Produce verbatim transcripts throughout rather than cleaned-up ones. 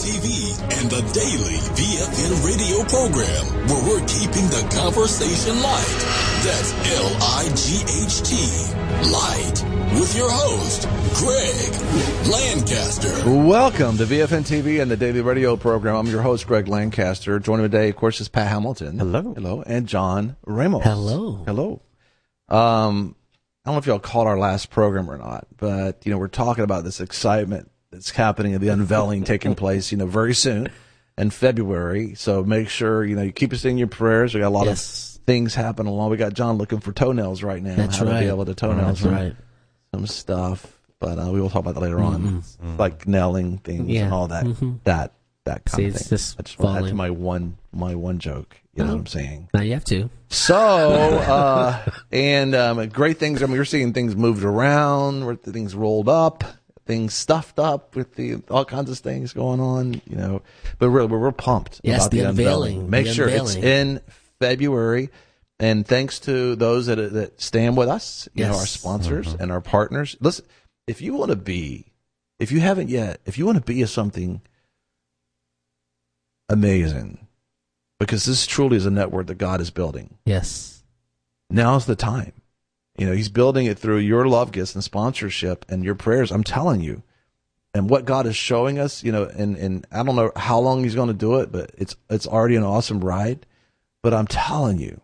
T V and the daily V F N radio program where we're keeping the conversation light. That's L I G H T, light. With your host, Greg Lancaster. Welcome to V F N T V and the daily radio program. I'm your host, Greg Lancaster. Joining me today, of course, is Pat Hamilton. Hello. Hello. And John Ramos. Hello. Hello. Um, I don't know if y'all caught our last program or not, but, you know, we're talking about this excitement that's happening, the unveiling taking place, you know, very soon in February. So make sure, you know, you keep us in your prayers. We got a lot yes. of things happening along. We got John looking for toenails right now. That's how right. to be able to toenails. That's right. Some stuff, but uh, we will talk about that later on, Mm-hmm. like nailing things yeah. and all that, mm-hmm. that that kind See, of it's thing. just I just want to add falling. to my one my one joke. You know Oh. what I'm saying? Now you have to. So, uh, and um, great things. I mean, we're seeing things moved around, where things rolled up, things stuffed up with the all kinds of things going on. You know, but really, we're, we're pumped Yes, about the the, unveiling. unveiling. Make The sure unveiling. it's in February. And thanks to those that that stand with us, you Yes. know, our sponsors and our partners. Listen, if you want to be, if you haven't yet, if you want to be a something amazing, because this truly is a network that God is building. Yes. Now's the time. You know, He's building it through your love gifts and sponsorship and your prayers. I'm telling you. And what God is showing us, you know, and, and I don't know how long He's going to do it, but it's it's already an awesome ride. But I'm telling you,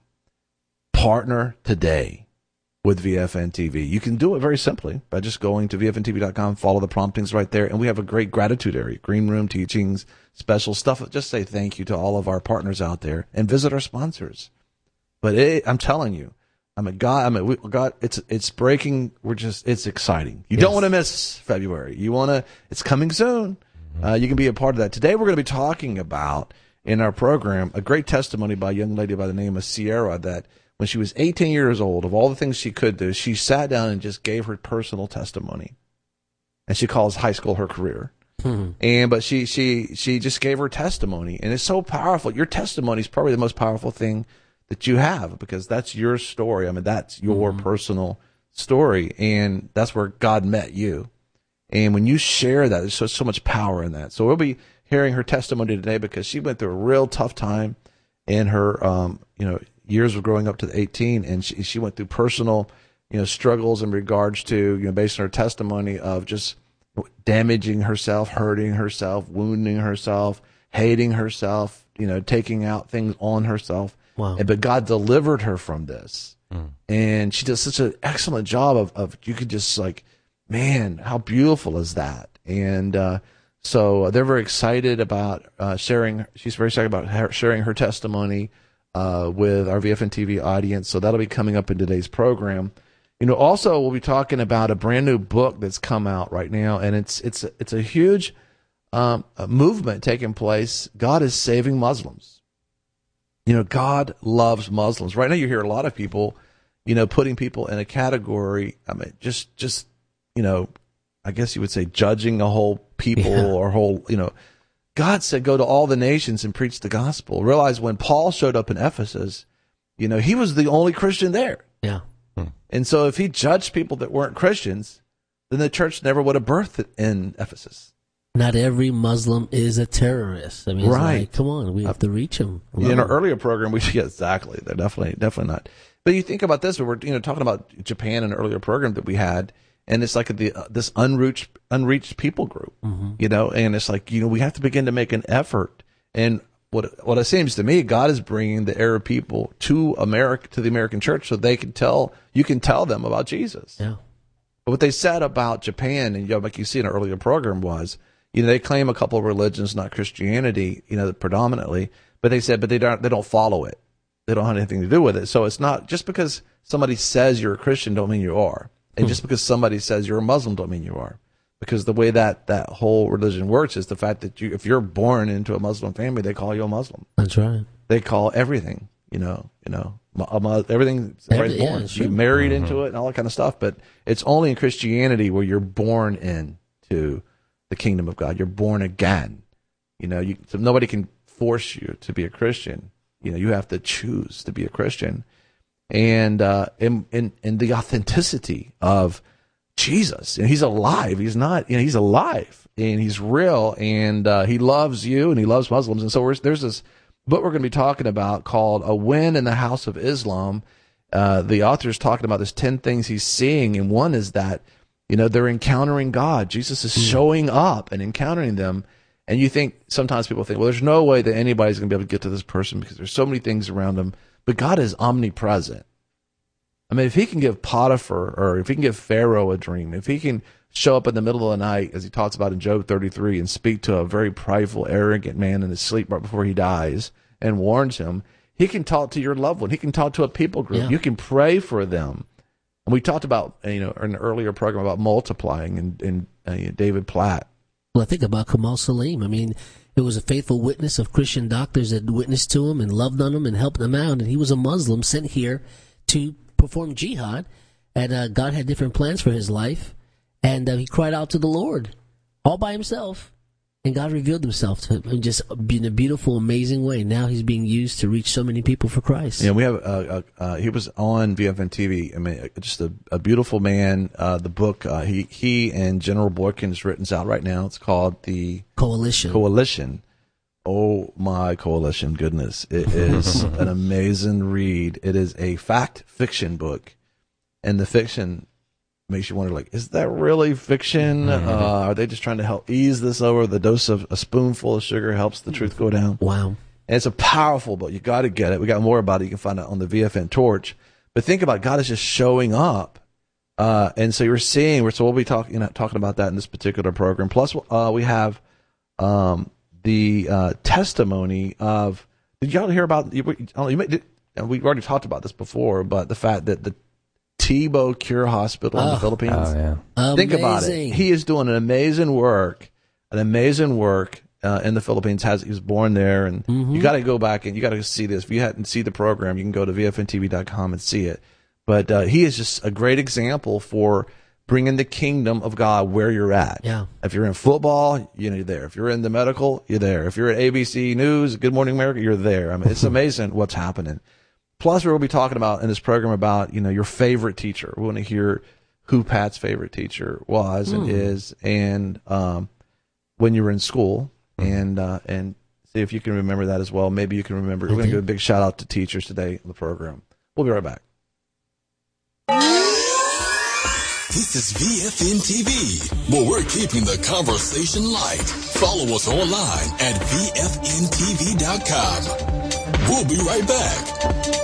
partner today with V F N T V. You can do it very simply by just going to V F N T V dot com, follow the promptings right there, and we have a great gratitude area, green room teachings, special stuff. Just say thank you to all of our partners out there and visit our sponsors. But it, I'm telling you, I'm a God. I'm a we, God. It's it's breaking. We're just. It's exciting. You Yes. don't want to miss February. You want to. It's coming soon. Uh, you can be a part of that. Today we're going to be talking about in our program a great testimony by a young lady by the name of Sierra that when she was eighteen years old, of all the things she could do, she sat down and just gave her personal testimony. And she calls high school her career. Mm-hmm. And but she she she just gave her testimony, and it's so powerful. Your testimony is probably the most powerful thing that you have, because that's your story. I mean, that's your Mm-hmm. personal story, and that's where God met you. And when you share that, there's so so much power in that. So we'll be hearing her testimony today because she went through a real tough time in her um you know years of growing up to eighteen, and she she went through personal you know struggles in regards to you know based on her testimony of just damaging herself, hurting herself, wounding herself, hating herself, you know, taking out things on herself. Wow. And, but God delivered her from this. Mm. And she does such an excellent job of, of, you could just like, man, how beautiful is that? And, uh, so they're very excited about, uh, sharing, she's very excited about her, sharing her testimony, uh, with our V F N T V audience. So that'll be coming up in today's program. You know, also we'll be talking about a brand new book that's come out right now, and it's it's it's a huge um, a movement taking place. God is saving Muslims. You know, God loves Muslims. Right now, you hear a lot of people, you know, putting people in a category. I mean, just just you know, I guess you would say judging a whole people Yeah. or whole. You know, God said, "Go to all the nations and preach the gospel." Realize when Paul showed up in Ephesus, you know, he was the only Christian there. Yeah. And so if he judged people that weren't Christians, then the church never would have birthed in Ephesus. Not every Muslim is a terrorist. I mean, it's Right. like, come on, we have to reach them. In our earlier program, we yeah, exactly. They're definitely definitely not. But you think about this, we're you know talking about Japan in an earlier program that we had, and it's like the uh, this unreached unreached people group, Mm-hmm. you know, and it's like you know we have to begin to make an effort. And what what it seems to me, God is bringing the Arab people to America, to the American church, so they can tell you can tell them about Jesus. Yeah. But what they said about Japan, and you know, like you see in an earlier program, was you know they claim a couple of religions, not Christianity, you know, predominantly, but they said, but they don't they don't follow it. They don't have anything to do with it. So it's not just because somebody says you're a Christian don't mean you are, and just because somebody says you're a Muslim don't mean you are. Because the way that that whole religion works is the fact that you, if you're born into a Muslim family, they call you a Muslim. That's right. They call everything, you know, you know, a, a, everything Every- right yeah, born. sure. You married into it and all that kind of stuff. But it's only in Christianity where you're born into the kingdom of God. You're born again. You know, you, so nobody can force you to be a Christian. You know, you have to choose to be a Christian. And uh, in, in in the authenticity of Jesus, and he's alive. He's not, you know, he's alive and he's real, and uh, he loves you and he loves Muslims. And so we're, there's this book we're going to be talking about called A Win in the House of Islam. Uh, the author is talking about this ten things he's seeing, and one is that, you know, they're encountering God. Jesus is showing up and encountering them. And you think, sometimes people think, well, there's no way that anybody's going to be able to get to this person because there's so many things around them. But God is omnipresent. I mean, if he can give Potiphar, or if he can give Pharaoh a dream, if he can show up in the middle of the night, as he talks about in Job thirty-three, and speak to a very prideful, arrogant man in his sleep right before he dies and warns him, he can talk to your loved one. He can talk to a people group. Yeah. You can pray for them. And we talked about, you know, in an earlier program about multiplying and, and uh, David Platt. Well, I think about Kamal Salim. I mean, it was a faithful witness of Christian doctors that witnessed to him and loved on him and helped him out. And he was a Muslim sent here to perform jihad. And uh, God had different plans for his life. And uh, he cried out to the Lord all by himself. And God revealed himself to him just in a beautiful, amazing way. Now he's being used to reach so many people for Christ. Yeah, we have. Uh, uh, uh, he was on V F N T V. I mean, just a, a beautiful man. Uh, the book uh, he he and General Boykin has written out right now. It's called the Coalition. Coalition. Oh my Coalition! Goodness, it is an amazing read. It is a fact fiction book, and the fiction makes you wonder, like, is that really fiction? Mm-hmm. Uh, are they just trying to help ease this over? The dose of a spoonful of sugar helps the truth go down. Wow. And it's a powerful book. You got to get it. We got more about it. You can find it on the V F N Torch. But think about it. God is just showing up. Uh, and so you're seeing, so we'll be talking, you know, talking about that in this particular program. Plus, uh, we have um, the uh, testimony of, did y'all hear about, you, you may, did, we've already talked about this before, but the fact that the Tebow Cure Hospital in oh, the Philippines. Oh, yeah. Amazing. Think about it. He is doing an amazing work, an amazing work uh, in the Philippines. Has he was born there, and mm-hmm. you got to go back and you got to see this. If you hadn't seen the program, you can go to V F N T V dot com and see it. But uh, he is just a great example for bringing the kingdom of God where you're at. Yeah. If you're in football, you know, you're there. If you're in the medical, you're there. If you're at A B C News, Good Morning America, you're there. I mean, it's amazing what's happening. Plus, we'll be talking about in this program about, you know, your favorite teacher. We want to hear who Pat's favorite teacher was and mm. is, and um, when you were in school, mm. and uh, and see if you can remember that as well. Maybe you can remember. We're going to give a big shout out to teachers today on the program. We'll be right back. This is V F N T V, where we're keeping the conversation light. Follow us online at V F N T V dot com. We'll be right back.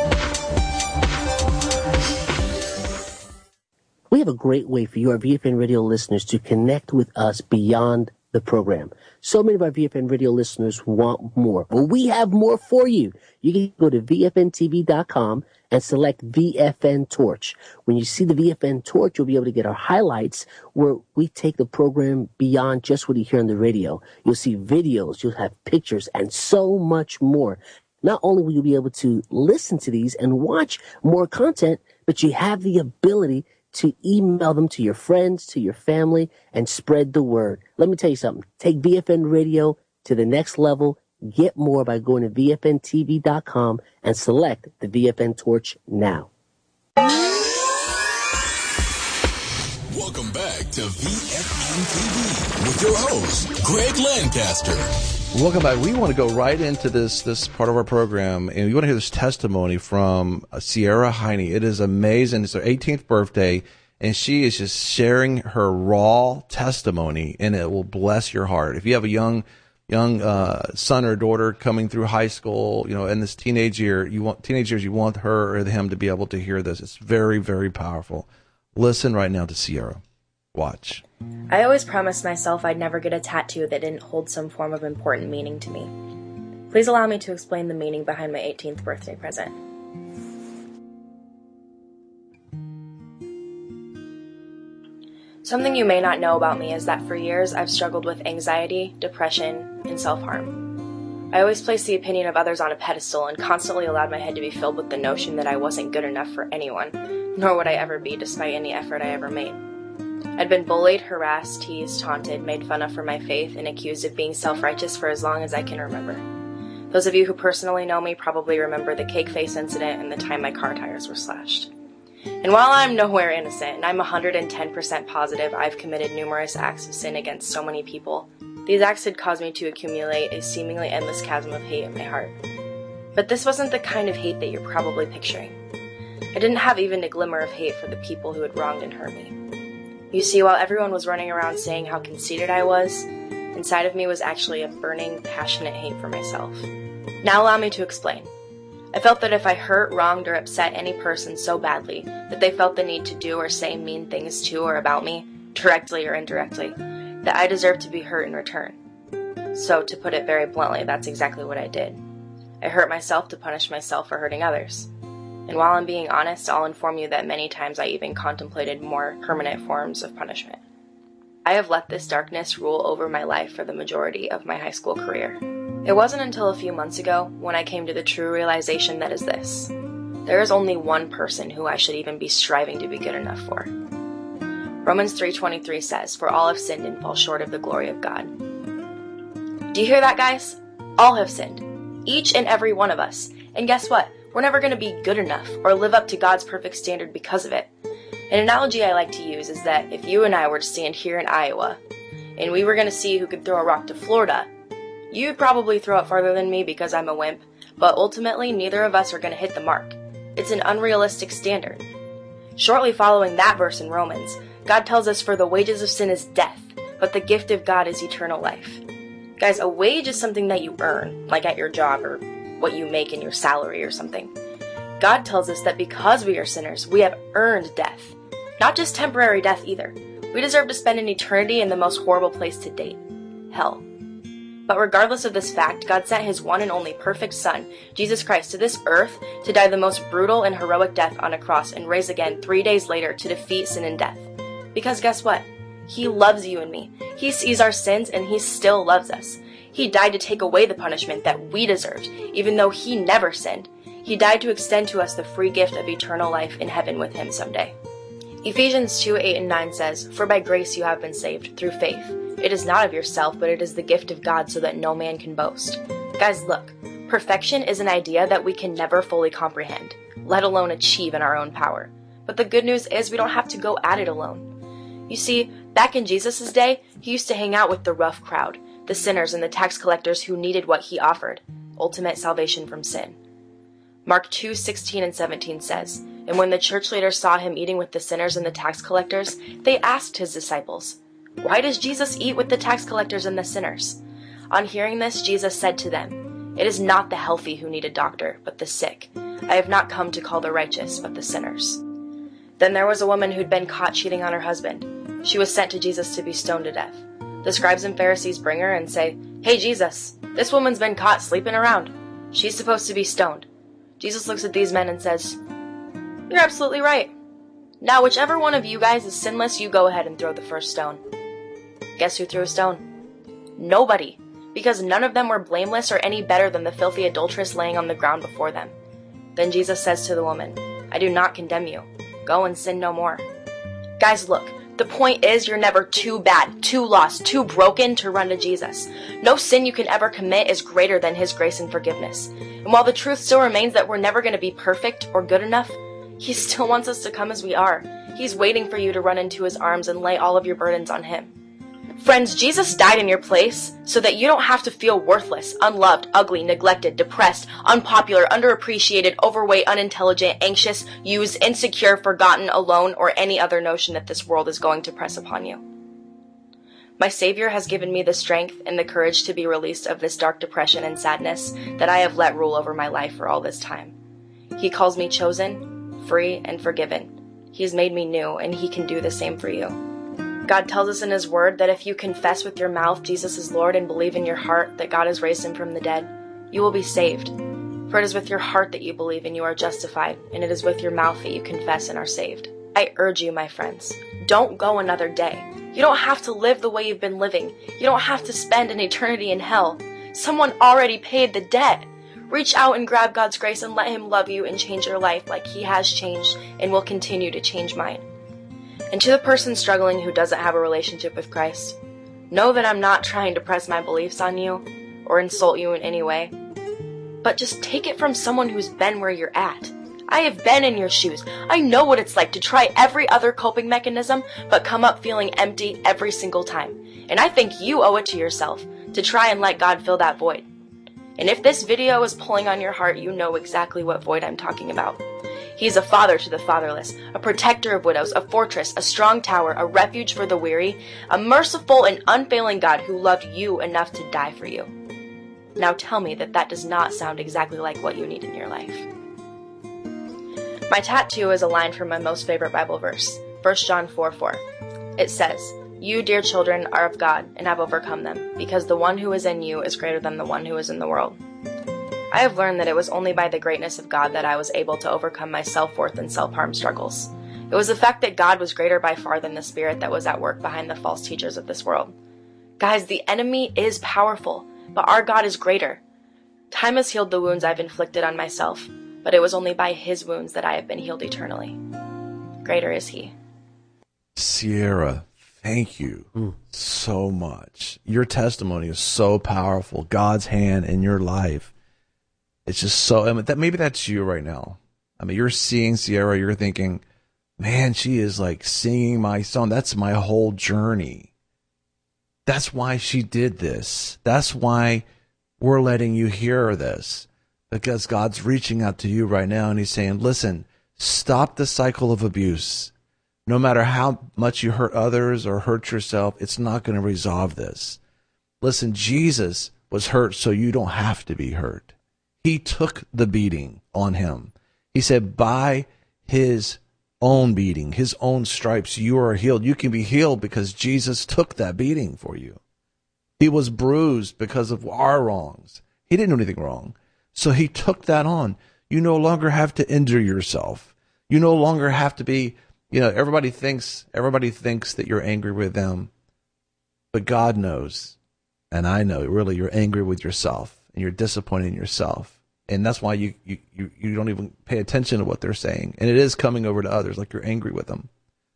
We have a great way for your V F N Radio listeners to connect with us beyond the program. So many of our V F N Radio listeners want more. Well, we have more for you. You can go to V F N T V dot com and select V F N Torch. When you see the V F N Torch, you'll be able to get our highlights where we take the program beyond just what you hear on the radio. You'll see videos, you'll have pictures, and so much more. Not only will you be able to listen to these and watch more content, but you have the ability to email them to your friends, to your family, and spread the word. Let me tell you something. Take V F N Radio to the next level. Get more by going to V F N T V dot com and select the V F N Torch now. Welcome back to V F N T V with your host, Greg Lancaster. Welcome back. We want to go right into this this part of our program, and we want to hear this testimony from Sierra Heine. It is amazing. It's her eighteenth birthday, and she is just sharing her raw testimony, and it will bless your heart. If you have a young young uh, son or daughter coming through high school, you know, in this teenage year, you want teenage years, you want her or him to be able to hear this. It's very, very powerful. Listen right now to Sierra. Watch. I always promised myself I'd never get a tattoo that didn't hold some form of important meaning to me. Please allow me to explain the meaning behind my eighteenth birthday present. Something you may not know about me is that for years I've struggled with anxiety, depression, and self-harm. I always placed the opinion of others on a pedestal and constantly allowed my head to be filled with the notion that I wasn't good enough for anyone, nor would I ever be despite any effort I ever made. I'd been bullied, harassed, teased, taunted, made fun of for my faith, and accused of being self-righteous for as long as I can remember. Those of you who personally know me probably remember the cake face incident and the time my car tires were slashed. And while I'm nowhere innocent, and I'm one hundred ten percent positive I've committed numerous acts of sin against so many people, these acts had caused me to accumulate a seemingly endless chasm of hate in my heart. But this wasn't the kind of hate that you're probably picturing. I didn't have even a glimmer of hate for the people who had wronged and hurt me. You see, while everyone was running around saying how conceited I was, inside of me was actually a burning, passionate hate for myself. Now allow me to explain. I felt that if I hurt, wronged, or upset any person so badly that they felt the need to do or say mean things to or about me, directly or indirectly, that I deserved to be hurt in return. So, to put it very bluntly, that's exactly what I did. I hurt myself to punish myself for hurting others. And while I'm being honest, I'll inform you that many times I even contemplated more permanent forms of punishment. I have let this darkness rule over my life for the majority of my high school career. It wasn't until a few months ago when I came to the true realization that is this. There is only one person who I should even be striving to be good enough for. Romans three twenty-three says, "For all have sinned and fall short of the glory of God." Do you hear that, guys? All have sinned. Each and every one of us. And guess what? We're never going to be good enough or live up to God's perfect standard because of it. An analogy I like to use is that if you and I were to stand here in Iowa, and we were going to see who could throw a rock to Florida, you'd probably throw it farther than me because I'm a wimp, but ultimately neither of us are going to hit the mark. It's an unrealistic standard. Shortly following that verse in Romans, God tells us, "For the wages of sin is death, but the gift of God is eternal life." Guys, a wage is something that you earn, like at your job or what you make in your salary or something. God tells us that because we are sinners, we have earned death. Not just temporary death either. We deserve to spend an eternity in the most horrible place to date, hell. But regardless of this fact, God sent his one and only perfect Son, Jesus Christ, to this earth to die the most brutal and heroic death on a cross and rise again three days later to defeat sin and death. Because guess what? He loves you and me. He sees our sins and he still loves us. He died to take away the punishment that we deserved, even though he never sinned. He died to extend to us the free gift of eternal life in heaven with him someday. Ephesians two, eight and nine says, "For by grace you have been saved, through faith. It is not of yourself, but it is the gift of God, so that no man can boast." Guys, look, perfection is an idea that we can never fully comprehend, let alone achieve in our own power. But the good news is we don't have to go at it alone. You see, back in Jesus' day, he used to hang out with the rough crowd, the sinners and the tax collectors who needed what he offered, ultimate salvation from sin. Mark two, sixteen and seventeen says, "And when the church leaders saw him eating with the sinners and the tax collectors, they asked his disciples, 'Why does Jesus eat with the tax collectors and the sinners?' On hearing this, Jesus said to them, 'It is not the healthy who need a doctor, but the sick. I have not come to call the righteous, but the sinners.'" Then there was a woman who'd been caught cheating on her husband. She was sent to Jesus to be stoned to death. The scribes and Pharisees bring her and say, "Hey Jesus, this woman's been caught sleeping around. She's supposed to be stoned." Jesus looks at these men and says, "You're absolutely right. Now whichever one of you guys is sinless, you go ahead and throw the first stone." Guess who threw a stone? Nobody, because none of them were blameless or any better than the filthy adulteress laying on the ground before them. Then Jesus says to the woman, "I do not condemn you. Go and sin no more." Guys, look, the point is you're never too bad, too lost, too broken to run to Jesus. No sin you can ever commit is greater than his grace and forgiveness. And while the truth still remains that we're never going to be perfect or good enough, he still wants us to come as we are. He's waiting for you to run into his arms and lay all of your burdens on him. Friends, Jesus died in your place so that you don't have to feel worthless, unloved, ugly, neglected, depressed, unpopular, underappreciated, overweight, unintelligent, anxious, used, insecure, forgotten, alone, or any other notion that this world is going to press upon you. My Savior has given me the strength and the courage to be released of this dark depression and sadness that I have let rule over my life for all this time. He calls me chosen, free, and forgiven. He's made me new, and he can do the same for you. God tells us in his word that if you confess with your mouth Jesus is Lord and believe in your heart that God has raised him from the dead, you will be saved. For it is with your heart that you believe and you are justified, and it is with your mouth that you confess and are saved. I urge you, my friends, don't go another day. You don't have to live the way you've been living. You don't have to spend an eternity in hell. Someone already paid the debt. Reach out and grab God's grace and let him love you and change your life like he has changed and will continue to change mine. And to the person struggling who doesn't have a relationship with Christ, know that I'm not trying to press my beliefs on you or insult you in any way, but just take it from someone who's been where you're at. I have been in your shoes. I know what it's like to try every other coping mechanism, but come up feeling empty every single time. And I think you owe it to yourself to try and let God fill that void. And if this video is pulling on your heart, you know exactly what void I'm talking about. He's a father to the fatherless, a protector of widows, a fortress, a strong tower, a refuge for the weary, a merciful and unfailing God who loved you enough to die for you. Now tell me that that does not sound exactly like what you need in your life. My tattoo is a line from my most favorite Bible verse, First John four four. It says, "You, dear children, are of God and have overcome them, because the one who is in you is greater than the one who is in the world." I have learned that it was only by the greatness of God that I was able to overcome my self-worth and self-harm struggles. It was the fact that God was greater by far than the spirit that was at work behind the false teachers of this world. Guys, the enemy is powerful, but our God is greater. Time has healed the wounds I've inflicted on myself, but it was only by his wounds that I have been healed eternally. Greater is he. Sierra, thank you mm. so much. Your testimony is so powerful. God's hand in your life. It's just so, I mean, that maybe that's you right now. I mean, you're seeing Sierra, you're thinking, man, she is like singing my song. That's my whole journey. That's why she did this. That's why we're letting you hear this. Because God's reaching out to you right now and he's saying, listen, stop the cycle of abuse. No matter how much you hurt others or hurt yourself, it's not going to resolve this. Listen, Jesus was hurt so you don't have to be hurt. He took the beating on him. He said, by his own beating, his own stripes, you are healed. You can be healed because Jesus took that beating for you. He was bruised because of our wrongs. He didn't do anything wrong. So he took that on. You no longer have to injure yourself. You no longer have to be, you know, everybody thinks, everybody thinks that you're angry with them, but God knows. And I know really you're angry with yourself and you're disappointed in yourself. And that's why you, you, you, you don't even pay attention to what they're saying. And it is coming over to others like you're angry with them.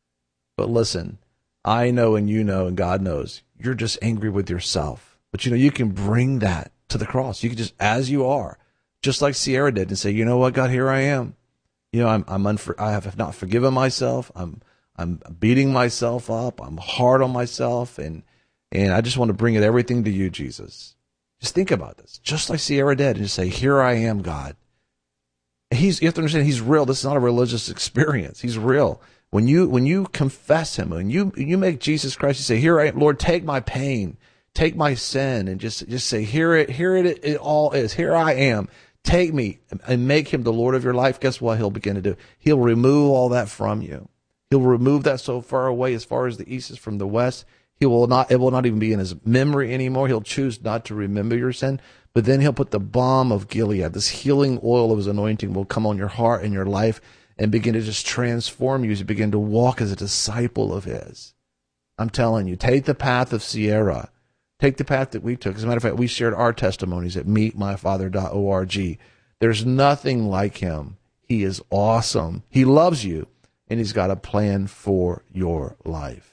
But listen, I know and you know and God knows you're just angry with yourself. But you know, you can bring that to the cross. You can just, as you are, just like Sierra did, and say, you know what, God, here I am. You know, I'm, I'm unfor- I have not forgiven myself. I'm, I'm beating myself up. I'm hard on myself. And, and I just want to bring it everything to you, Jesus. Just think about this, just like Sierra did, and just say, here I am, God. He's, you have to understand, he's real. This is not a religious experience. He's real. When you, when you confess him, when you, you make Jesus Christ, you say, here I am, Lord, take my pain, take my sin, and just, just say, here it, here it, it all is. Here I am. Take me and make him the Lord of your life. Guess what he'll begin to do? He'll remove all that from you. He'll remove that so far away as far as the east is from the west. He will not, it will not even be in his memory anymore. He'll choose not to remember your sin, but then he'll put the balm of Gilead, this healing oil of his anointing will come on your heart and your life and begin to just transform you as you begin to walk as a disciple of his. I'm telling you, take the path of Sierra. Take the path that we took. As a matter of fact, we shared our testimonies at meet my father dot org. There's nothing like him. He is awesome. He loves you, and he's got a plan for your life.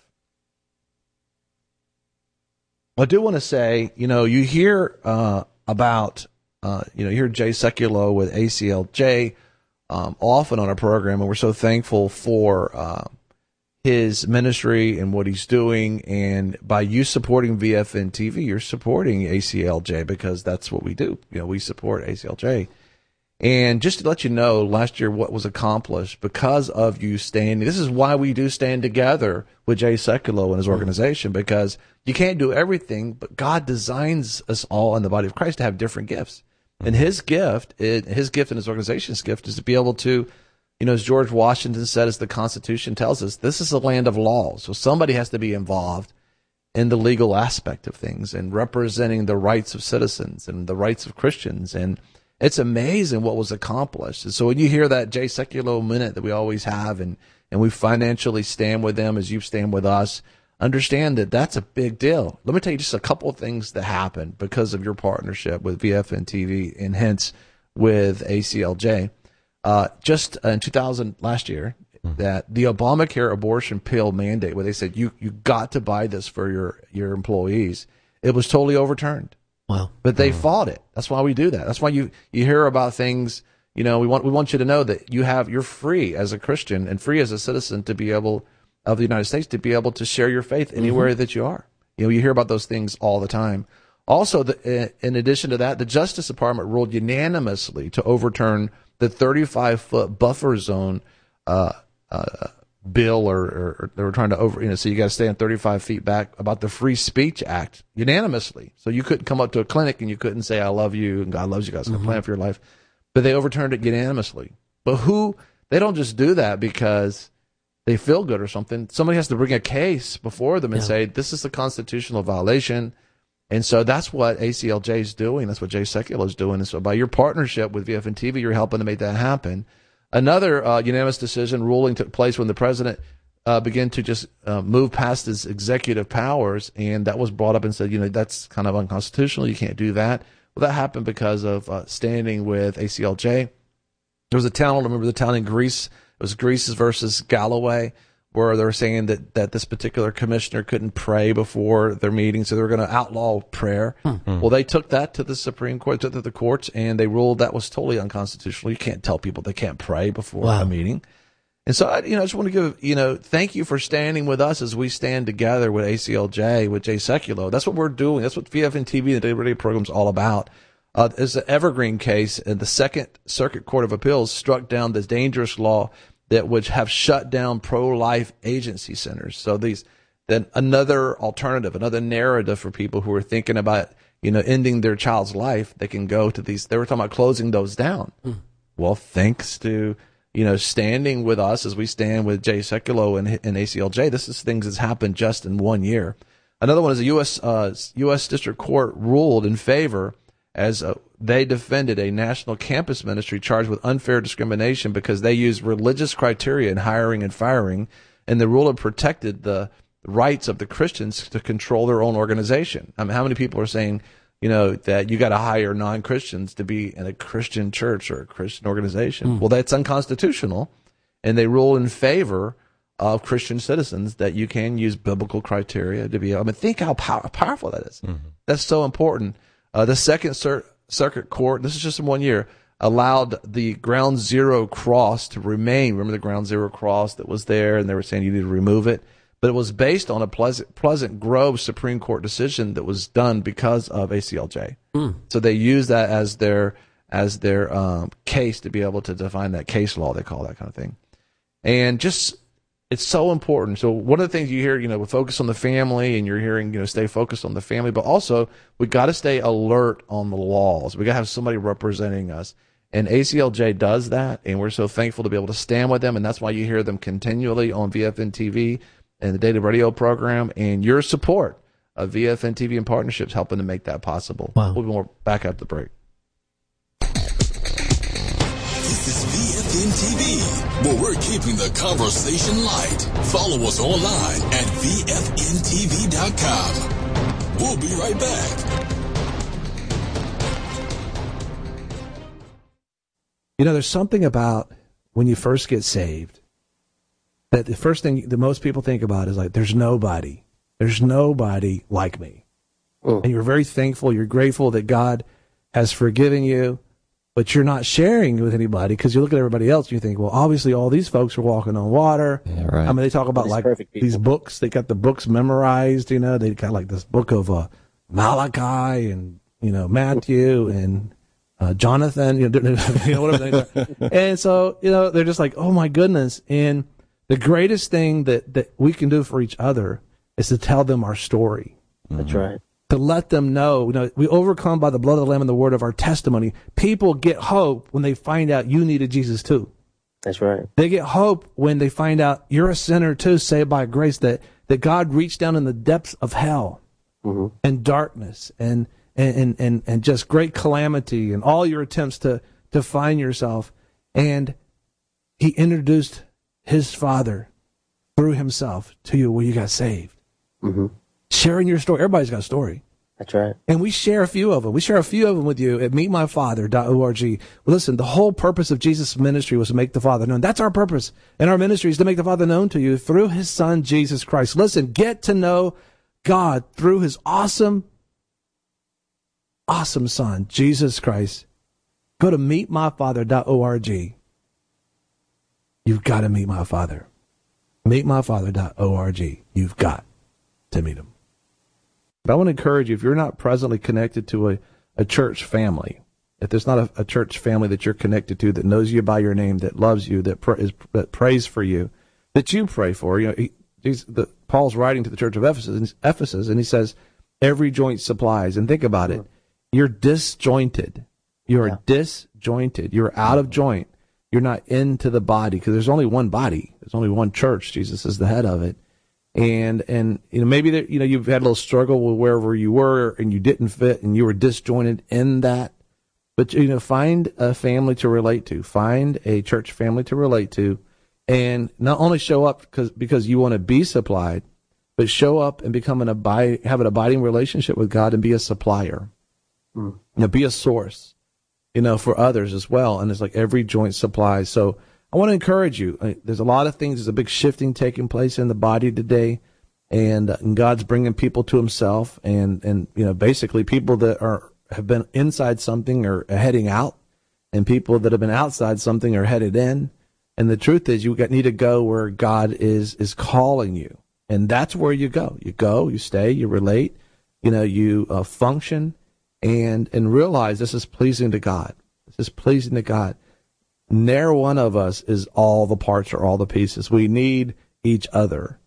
I do want to say, you know, you hear uh, about, uh, you know, you hear Jay Sekulow with A C L J um, often on our program, and we're so thankful for uh, his ministry and what he's doing. And by you supporting V F N T V, you're supporting A C L J because that's what we do. You know, we support A C L J. And just to let you know, last year what was accomplished because of you standing. This is why we do stand together with Jay Sekulow and his organization, because you can't do everything, but God designs us all in the body of Christ to have different gifts. And his gift, his gift and his organization's gift is to be able to, you know, as George Washington said, as the Constitution tells us, this is a land of laws. So somebody has to be involved in the legal aspect of things and representing the rights of citizens and the rights of Christians. And it's amazing what was accomplished. And so when you hear that Jay Sekulow minute that we always have, and, and we financially stand with them as you stand with us, understand that that's a big deal. Let me tell you just a couple of things that happened because of your partnership with V F N T V and hence with A C L J. Uh, just in two thousand, last year, mm-hmm. that the Obamacare abortion pill mandate, where they said you, you got to buy this for your, your employees, it was totally overturned. Wow. But they wow. fought it. That's why we do that. That's why you, you hear about things, you know, we want we want you to know that you have you're free as a Christian and free as a citizen to be able of the United States to be able to share your faith anywhere mm-hmm. that you are. You know, you hear about those things all the time. Also, the, in addition to that, the Justice Department ruled unanimously to overturn the thirty-five foot buffer zone uh, uh, bill, or, or they were trying to over, you know, so you got to stay on thirty-five feet back, about the Free Speech Act unanimously. So you couldn't come up to a clinic and you couldn't say, I love you and God loves you, God's got a plan for your life. But they overturned it unanimously. But who, they don't just do that because they feel good or something. Somebody has to bring a case before them and yeah. say, this is a constitutional violation. And so that's what A C L J is doing. That's what Jay Sekulow is doing. And so by your partnership with V F N T V, you're helping to make that happen. Another uh, unanimous decision ruling took place when the president uh, began to just uh, move past his executive powers, and that was brought up and said, you know, that's kind of unconstitutional. You can't do that. Well, that happened because of uh, standing with A C L J. There was a town, I remember the town in Greece. It was Greece versus Galloway, where they were saying that, that this particular commissioner couldn't pray before their meeting, so they were going to outlaw prayer. Hmm. Well, they took that to the Supreme Court, took it to the courts, and they ruled that was totally unconstitutional. You can't tell people they can't pray before wow. a meeting. And so, I, you know, I just want to give, you know, thank you for standing with us as we stand together with A C L J, with Jay Sekulow. That's what we're doing. That's what V F N T V, the Daily Radio program, is all about. Uh, it's an evergreen case, and the Second Circuit Court of Appeals struck down this dangerous law that would have shut down pro-life agency centers. So these, then another alternative, another narrative for people who are thinking about, you know, ending their child's life, they can go to these. They were talking about closing those down. Mm. Well, thanks to, you know, standing with us as we stand with Jay Sekulow and, and A C L J, this is things that's happened just in one year. Another one is the U S Uh, U S District Court ruled in favor as uh, they defended a national campus ministry charged with unfair discrimination because they used religious criteria in hiring and firing, and the ruler protected the rights of the Christians to control their own organization. I mean, how many people are saying, you know, that you got to hire non-Christians to be in a Christian church or a Christian organization? Mm. Well, that's unconstitutional, and they rule in favor of Christian citizens that you can use biblical criteria to be. I mean, think how pow- powerful that is. Mm-hmm. That's so important. Uh, the Second Cir- Circuit Court, this is just in one year, allowed the Ground Zero cross to remain. Remember the Ground Zero cross that was there, and they were saying you need to remove it? But it was based on a Pleasant, Pleasant Grove Supreme Court decision that was done because of A C L J. Mm. So they used that as their as their um, case to be able to define that case law, they call that kind of thing. And just, it's so important. So one of the things you hear, you know, we focus on the family, and you're hearing, you know, stay focused on the family, but also we got to stay alert on the laws. We got to have somebody representing us. And A C L J does that, and we're so thankful to be able to stand with them, and that's why you hear them continually on V F N T V and the Daily Radio program, and your support of V F N T V and partnerships helping to make that possible. Wow. We'll be more back after the break. This is V F N T V, where we're keeping the conversation light. Follow us online at V F N T V dot com. We'll be right back. You know, there's something about when you first get saved that the first thing that most people think about is like, there's nobody, there's nobody like me. Mm. And you're very thankful, you're grateful that God has forgiven you, but you're not sharing with anybody because you look at everybody else and you think, well, obviously all these folks are walking on water. Yeah, right. I mean, they talk about these like these books, they got the books memorized, you know, they got like this book of uh, Malachi and, you know, Matthew and uh, Jonathan, you know, you know whatever. And so, you know, they're just like, oh my goodness. And the greatest thing that, that we can do for each other is to tell them our story. That's right. To let them know, you know, we overcome by the blood of the Lamb and the word of our testimony. People get hope when they find out you needed Jesus too. That's right. They get hope when they find out you're a sinner too, saved by grace, that, that God reached down in the depths of hell mm-hmm. and darkness and, and, and, and just great calamity and all your attempts to, to find yourself. And he introduced his Father through himself to you where you got saved. Mm-hmm. Sharing your story. Everybody's got a story. That's right. And we share a few of them. We share a few of them with you at meet my father dot org. Well, listen, the whole purpose of Jesus' ministry was to make the Father known. That's our purpose. And our ministry is to make the Father known to you through his Son, Jesus Christ. Listen, get to know God through his awesome, awesome Son, Jesus Christ. Go to meet my father dot org. You've got to meet my father. meet my father dot org. You've got to meet him. But I want to encourage you, if you're not presently connected to a, a church family, if there's not a, a church family that you're connected to that knows you by your name, that loves you, that, pr- is, that prays for you, that you pray for, you know, he, he's, the, Paul's writing to the church of Ephesus, Ephesus, and he says, every joint supplies. And think about it. You're disjointed. You're yeah. disjointed. You're out of joint. You're not into the body, because there's only one body. There's only one church. Jesus is the head of it. And, and, you know, maybe that, you know, you've had a little struggle with wherever you were and you didn't fit and you were disjointed in that. But, you know, find a family to relate to. Find a church family to relate to. And not only show up because, because you want to be supplied, but show up and become an abide, have an abiding relationship with God and be a supplier. Mm. You know, be a source, you know, for others as well. And it's like every joint supplies. So I want to encourage you. There's a lot of things. There's a big shifting taking place in the body today. And, uh, and God's bringing people to himself. And, and, you know, basically people that are, have been inside something are heading out, and people that have been outside something are headed in. And the truth is, you need to go where God is, is calling you. And that's where you go. You go, you stay, you relate, you know, you uh, function and, and realize this is pleasing to God. This is pleasing to God. Ne'er one of us is all the parts or all the pieces. We need each other.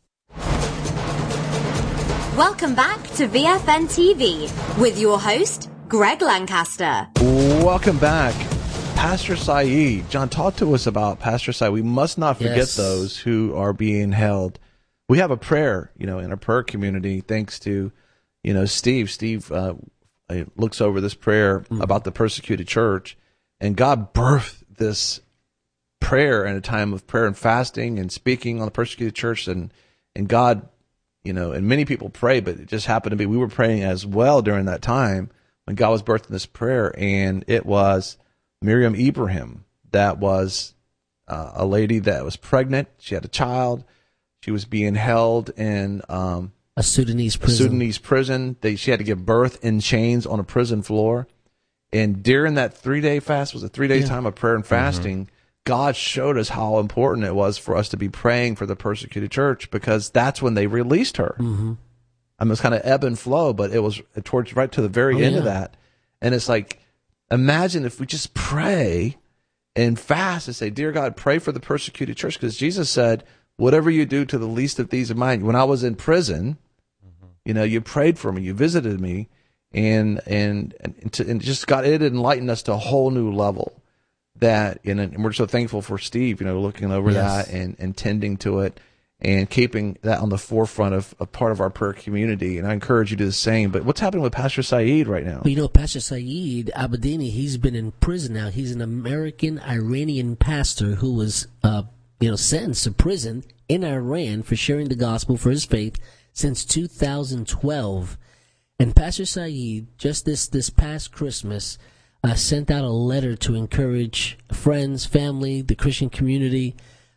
Welcome back to V F N T V with your host, Greg Lancaster. Welcome back. Pastor Saeed. John, talk to us about Pastor Saeed. We must not forget yes. those who are being held. We have a prayer, you know, in our prayer community, thanks to, you know, Steve. Steve uh, looks over this prayer mm. about the persecuted church, and God birthed this prayer in a time of prayer and fasting and speaking on the persecuted church, and, and God, you know, and many people pray, but it just happened to be, we were praying as well during that time when God was birthing this prayer, and it was Miriam Ibrahim. That was uh, a lady that was pregnant. She had a child. She was being held in um, a Sudanese prison. A Sudanese prison. They, she had to give birth in chains on a prison floor. And during that three-day fast, was a three-day yeah. time of prayer and fasting, mm-hmm. God showed us how important it was for us to be praying for the persecuted church, because that's when they released her. Mm-hmm. I mean, it was kind of ebb and flow, but it was towards right to the very oh, end yeah. of that. And it's like, imagine if we just pray and fast and say, dear God, pray for the persecuted church, because Jesus said, whatever you do to the least of these of mine. When I was in prison, mm-hmm. you know, you prayed for me, you visited me, and and and, to, and just got it enlightened us to a whole new level. That you know, and we're so thankful for Steve, you know, looking over yes. that and, and tending to it and keeping that on the forefront of, of part of our prayer community. And I encourage you to do the same. But what's happening with Pastor Saeed right now? Well, you know, Pastor Saeed Abedini, he's been in prison now. He's an American Iranian pastor who was uh, you know, sentenced to prison in Iran for sharing the gospel for his faith since two thousand twelve. And Pastor Saeed, just this, this past Christmas, uh, sent out a letter to encourage friends, family, the Christian community,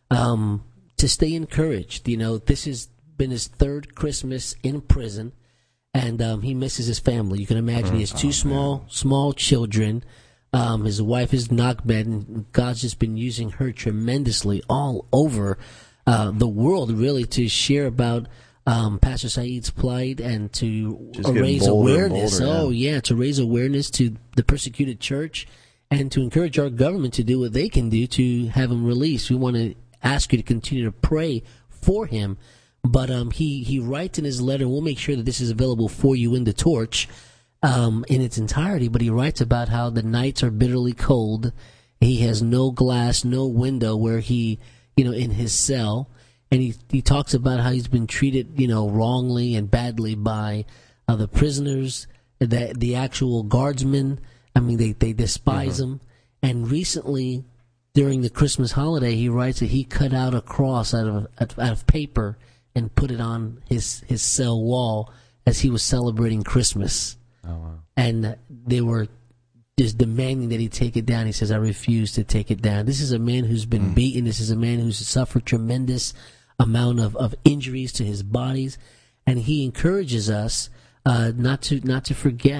um, to stay encouraged. You know, this has been his third Christmas in prison, and um, he misses his family. You can imagine he has two oh, small, man. small children. Um, his wife is knocked bed, and God's just been using her tremendously all over uh, the world, really, to share about um, Pastor Saeed's plight and to raise awareness. Bolder, oh, yeah. yeah, to raise awareness to the persecuted church and to encourage our government to do what they can do to have him released. We want to ask you to continue to pray for him. But um, he, he writes in his letter, and we'll make sure that this is available for you in the Torch, Um, in its entirety, but he writes about how the nights are bitterly cold. He has no glass, no window where he, you know, in his cell. And he, he talks about how he's been treated, you know, wrongly and badly by uh, the prisoners, the, the actual guardsmen. I mean, they, they despise mm-hmm. him. And recently, during the Christmas holiday, he writes that he cut out a cross out of, out of paper and put it on his, his cell wall as he was celebrating Christmas. Oh, wow. And they were just demanding that he take it down. He says, I refuse to take it down. This is a man who's been mm. beaten. This is a man who's suffered tremendous amount of, of injuries to his bodies. And he encourages us uh, not to not to forget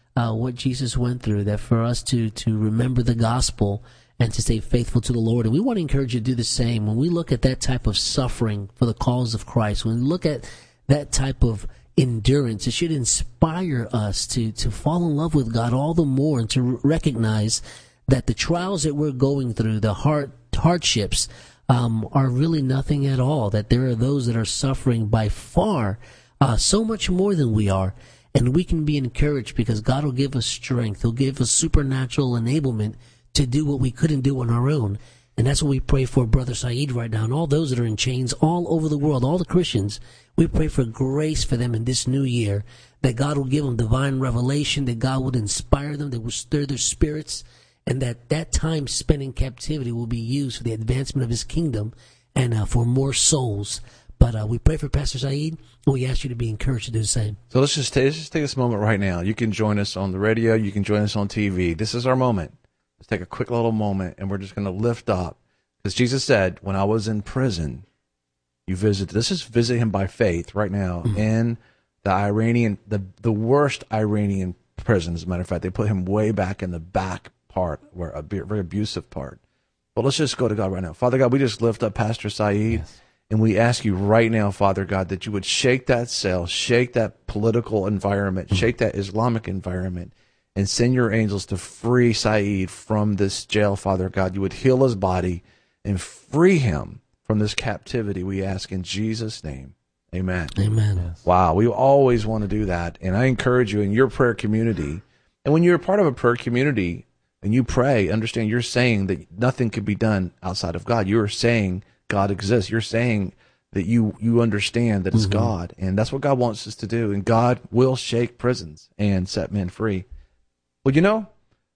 uh, what Jesus went through, that for us to, to remember the gospel and to stay faithful to the Lord. And we want to encourage you to do the same. When we look at that type of suffering for the cause of Christ, when we look at that type of endurance, it should inspire us to, to fall in love with God all the more, and to recognize that the trials that we're going through, the hard hardships, um, are really nothing at all. That there are those that are suffering by far uh, so much more than we are. And we can be encouraged because God will give us strength. He'll give us supernatural enablement to do what we couldn't do on our own. And that's what we pray for Brother Saeed right now, and all those that are in chains all over the world, all the Christians. We pray for grace for them in this new year, that God will give them divine revelation, that God would inspire them, that will stir their spirits, and that that time spent in captivity will be used for the advancement of his kingdom and uh, for more souls. But uh, we pray for Pastor Saeed, and we ask you to be encouraged to do the same. So let's just, take, let's just take this moment right now. You can join us on the radio. You can join us on T V. This is our moment. Let's take a quick little moment, and we're just going to lift up. Because Jesus said, when I was in prison, you visited. This is visit him by faith right now mm-hmm. in the Iranian, the, the worst Iranian prison. As a matter of fact, they put him way back in the back part, where a very abusive part. But let's just go to God right now. Father God, we just lift up Pastor Saeed, yes. and we ask you right now, Father God, that you would shake that cell, shake that political environment, mm-hmm. shake that Islamic environment, and send your angels to free Saeed from this jail, Father God. You would heal his body and free him from this captivity, we ask in Jesus' name. Amen. Amen. Yes. Wow, we always want to do that. And I encourage you in your prayer community, and when you're a part of a prayer community and you pray, understand you're saying that nothing can be done outside of God. You're saying God exists. You're saying that you, you understand that it's mm-hmm. God. And that's what God wants us to do. And God will shake prisons and set men free. Well, you know,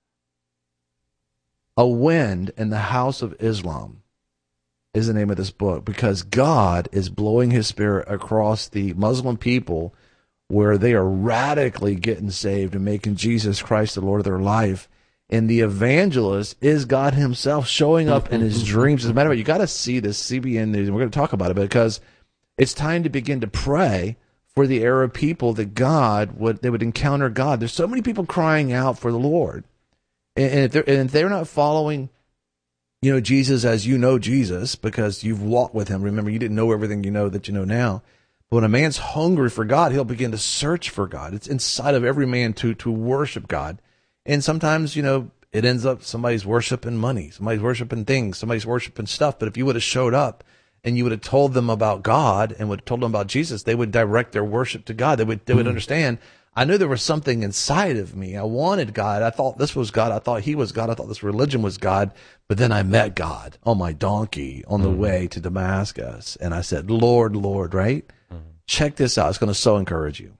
A Wind in the House of Islam is the name of this book, because God is blowing his spirit across the Muslim people, where they are radically getting saved and making Jesus Christ the Lord of their life. And the evangelist is God himself showing up in his dreams. As a matter of fact, you got to see this C B N News, and we're going to talk about it, because it's time to begin to pray for the Arab people that God would, they would encounter God. There's so many people crying out for the Lord. And if they're, and if they're not following, you know, Jesus as you know Jesus, because you've walked with him. Remember, you didn't know everything you know that you know now. But when a man's hungry for God, he'll begin to search for God. It's inside of every man to to worship God. And sometimes, you know, it ends up somebody's worshiping money, somebody's worshiping things, somebody's worshiping stuff. But if you would have showed up and you would have told them about God and would have told them about Jesus, they would direct their worship to God. They would they would mm. understand, I knew there was something inside of me. I wanted God. I thought this was God. I thought he was God. I thought this religion was God. But then I met God on my donkey on the mm. way to Damascus. And I said, Lord, Lord, right? Mm. Check this out. It's going to so encourage you.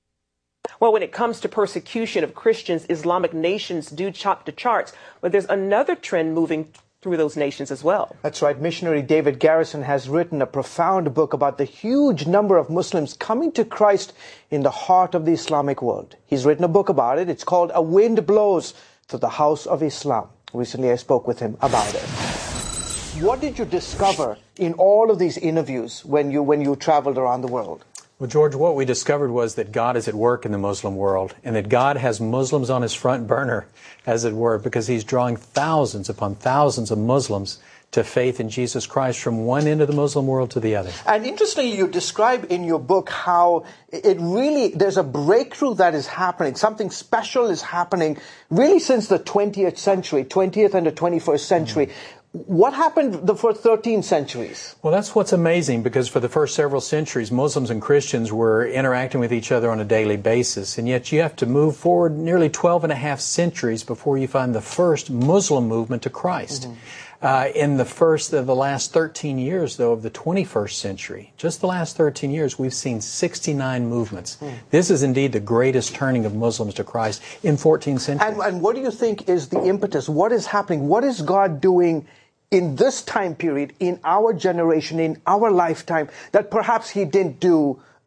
Well, when it comes to persecution of Christians, Islamic nations do chop the charts. But there's another trend moving through those nations as well. That's right. Missionary David Garrison has written a profound book about the huge number of Muslims coming to Christ in the heart of the Islamic world. He's written a book about it. It's called A Wind Blows Through the House of Islam. Recently, I spoke with him about it. What did you discover in all of these interviews when you when you traveled around the world? Well, George, what we discovered was that God is at work in the Muslim world, and that God has Muslims on his front burner, as it were, because he's drawing thousands upon thousands of Muslims to faith in Jesus Christ from one end of the Muslim world to the other. And interestingly, you describe in your book how it really, there's a breakthrough that is happening. Something special is happening really since the twentieth century, twentieth and the twenty-first century. Mm-hmm. What happened the first thirteen centuries? Well, that's what's amazing, because for the first several centuries, Muslims and Christians were interacting with each other on a daily basis. And yet you have to move forward nearly twelve and a half centuries before you find the first Muslim movement to Christ. Mm-hmm. Uh, in the first of the last thirteen years, though, of the twenty-first century, just the last thirteen years, we've seen sixty-nine movements. Mm. This is indeed the greatest turning of Muslims to Christ in fourteen centuries. And, and what do you think is the impetus? What is happening? What is God doing in this time period, in our generation, in our lifetime, that perhaps he didn't do